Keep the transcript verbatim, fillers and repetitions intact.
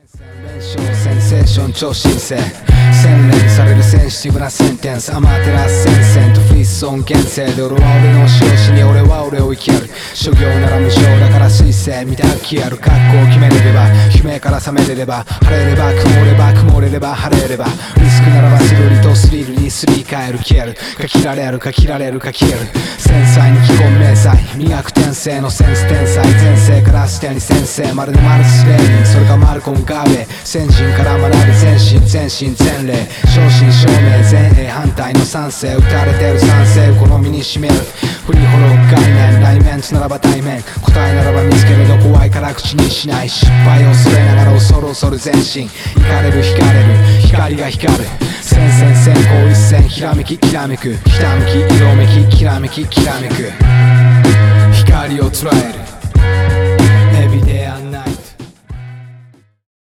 センセーション超新星洗練されるセンシティブなセンテンスアマテラス戦線とフィス音源制で俺は俺の使用しに俺は俺を生きる諸行なら無償だから水星見たきある格好を決めれれば夢から覚めれれば晴れれば曇れば曇れれば晴れればリスクならばスリルとスリルにすり替える消えるか切られるか切られるか消える繊細に基本明細磨く天性のセンス天才前世からすでに先生まるでマルスレーニンそれがマルコムガーベイ先人から学び全身全身全霊正真正銘前衛反対の賛成打たれてる賛成好みに占める振りほど概念内面ならば対面答えならば見つけるど怖いから口にしない失敗を恐れながら恐る恐る前進惹かれる惹かれる光が光る戦線先行一線ひらめききらめくひたむき色めききらめききらめく光を捉える